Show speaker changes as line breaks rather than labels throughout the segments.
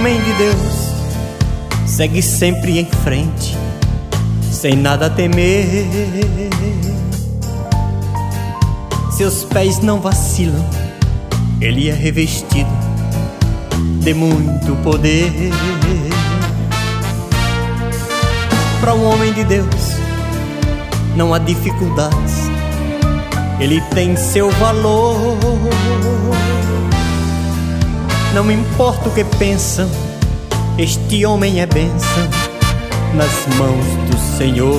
homem de Deus segue sempre em frente, sem nada temer. Seus pés não vacilam, ele é revestido de muito poder. Para um homem de Deus não há dificuldades, ele tem seu valor. Não importa o que pensam, este homem é bênção nas mãos do Senhor.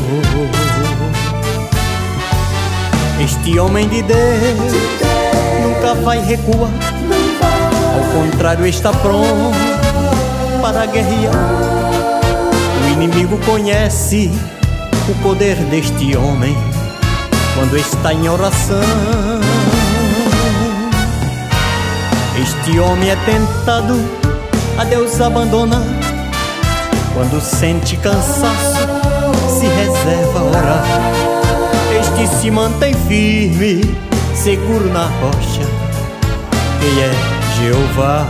Este homem de Deus nunca vai recuar, ao contrário está pronto para guerrear. O inimigo conhece o poder deste homem quando está em oração. Este homem é tentado a Deus abandonar, quando sente cansaço se reserva a orar. Este se mantém firme, seguro na rocha, que é Jeová.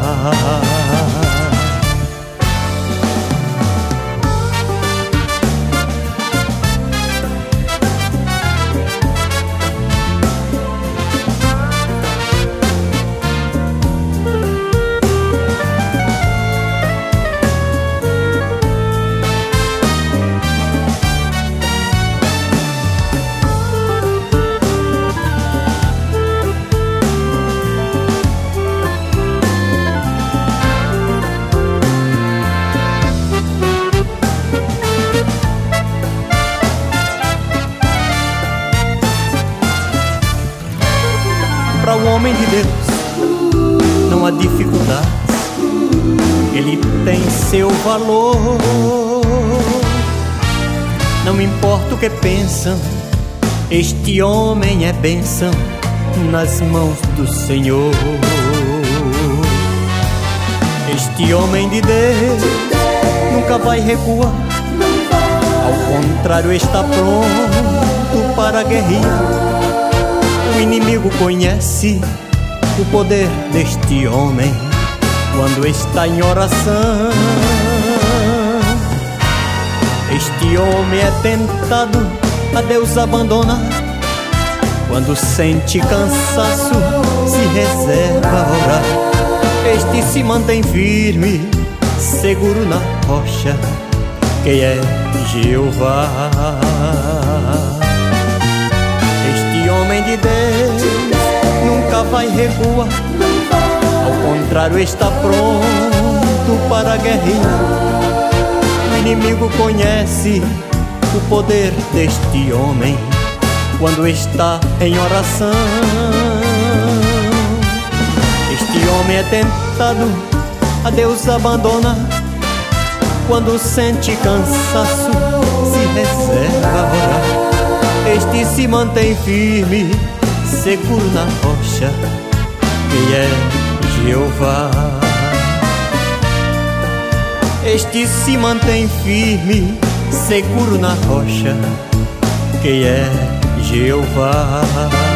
Para o homem de Deus não há dificuldades, ele tem seu valor. Não importa o que pensam, este homem é bênção nas mãos do Senhor. Este homem de Deus nunca vai recuar, ao contrário está pronto para guerrear. O inimigo conhece o poder deste homem quando está em oração. Este homem é tentado a Deus abandonar, quando sente cansaço se reserva a orar. Este se mantém firme, seguro na rocha, que é Jeová. Este homem de Deus nunca vai recuar, ao contrário está pronto para guerrear. O inimigo conhece o poder deste homem quando está em oração. Este homem é tentado a Deus abandonar, quando sente cansaço se reserva a orar. Este se mantém firme, seguro na rocha, que é Jeová. Este se mantém firme, seguro na rocha, que é Jeová.